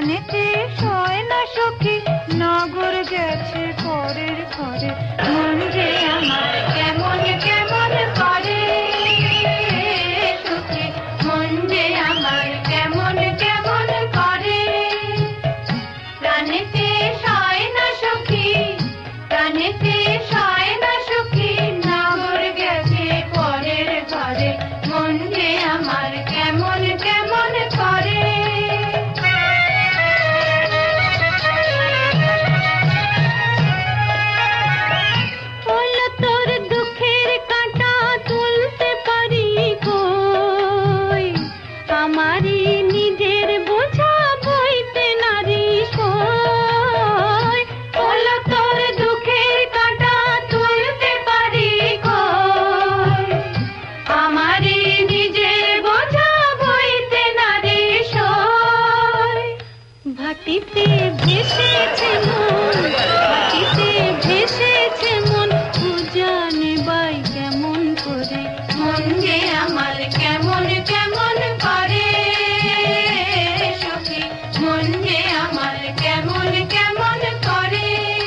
প্রাণেতে সয় না সখী নগর গেছে পরের ঘরে মন যে আমার কেমন কেমন করে সখী মন যে আমার কেমন কেমন করে প্রাণেতে সয় না সখী প্রাণেতে সয় না সখী নগর গেছে পরের ঘরে মন যে আমার কেমন কেমন করে ভাটিতে ভেসেছে মন ভাটিতে ভেসেছে মন জানে বাই কেমন করে মন যে আমার কেমন কেমন করে সখী মন যে আমার কেমন কেমন করে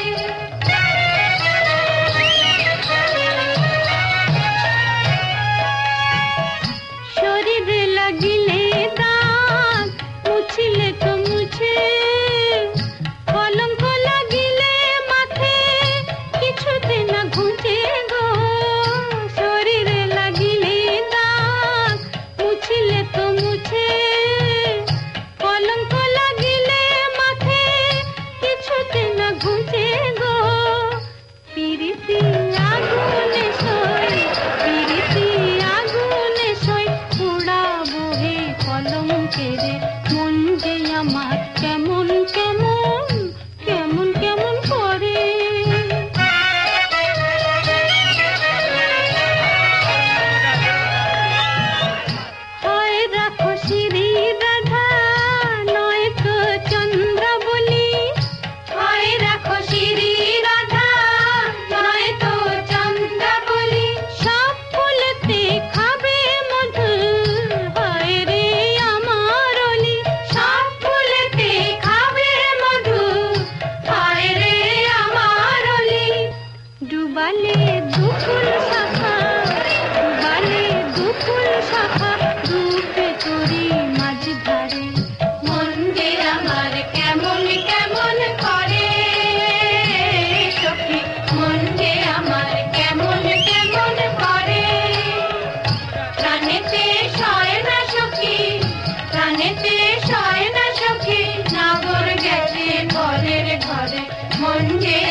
শরীরে লাগিলে দাগ মুছিলে তো মুছে মন যে আমার কেমন কেমন কেমন কেমন করে হয় রাখো শ্রী রাধা নয় তো চন্দ্রাবলী হয় রাখো শ্রী রাধা নয় তো চন্দ্রাবলী সব ফুলতে খাবে মধু হয় রে ডুবালে দুফুল শাখা ডুবে তোরি মাঝ ধারে মন যে আমার কেমন কেমন করে সখী মন যে আমার কেমন কেমন করে প্রাণেতে সয় না সখী প্রাণেতে সয় না সখী নগর গেছে পরের ঘরে মন যে